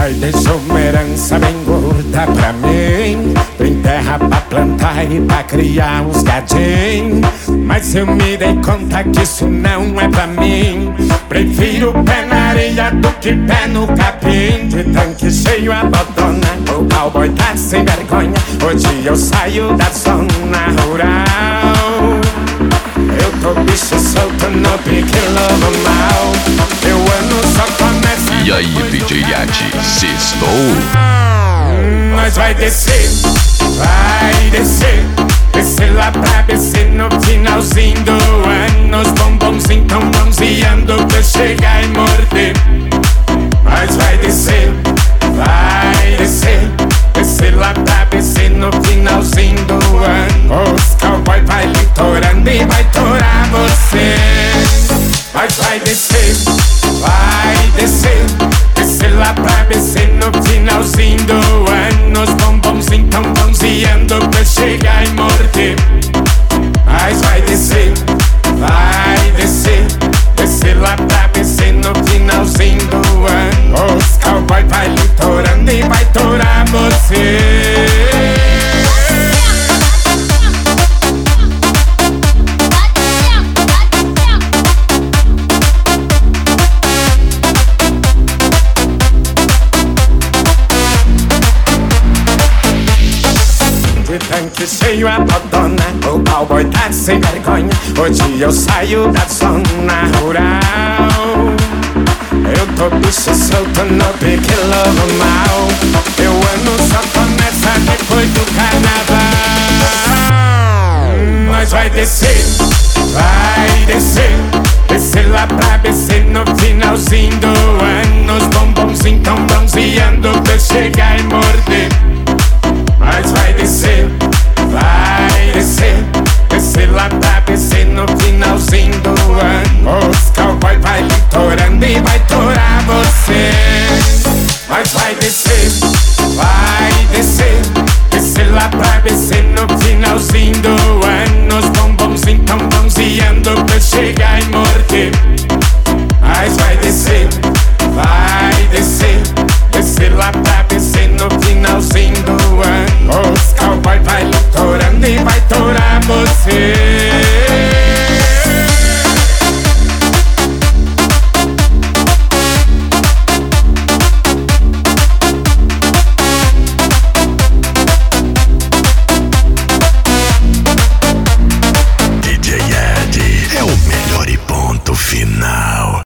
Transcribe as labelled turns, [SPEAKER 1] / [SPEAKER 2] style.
[SPEAKER 1] Pai deixou uma herança bem gorda pra mim. Tem terra pra plantar e pra criar uns gadinhos. Mas eu me dei conta que isso não é pra mim. Prefiro pé na areia do que pé no capim. De tanque cheio abandona, o cowboy tá sem vergonha. Hoje eu saio da zona rural. Eu tô bicho solto no pique lobo mal. Meu ano só começa.
[SPEAKER 2] E aí, DJ Yati, sextou?
[SPEAKER 1] Nós vai descer, vai descer. Descer lá pra descer no finalzinho do ano. Os bombonzinhos tão bronzeando pra chegar e morder. Nós vai descer, vai descer. Descer lá pra descer no finalzinho do ano. Os cowboy vai litorando e vai torar você. Nós vai descer, vai descer. Descer lá pra descer no finalzinho do ano. Os bombonzinhos tão bronzeando pra chegar e morder. Nós vai descer, vai descer. Descer lá pra descer no finalzinho do ano. Os cowboy vai litorando e vai torar você. De tanque cheio abandona, o cowboy tá sem vergonha. Hoje eu saio da zona rural. Eu tô bicho solto no pique lobo mal. Meu ano só começa depois do carnaval. Nós vai descer, vai descer. Descer lá pra descer no finalzinho do ano. Os bombonzinhos tão bronzeando pra chegar e morder. Nós vai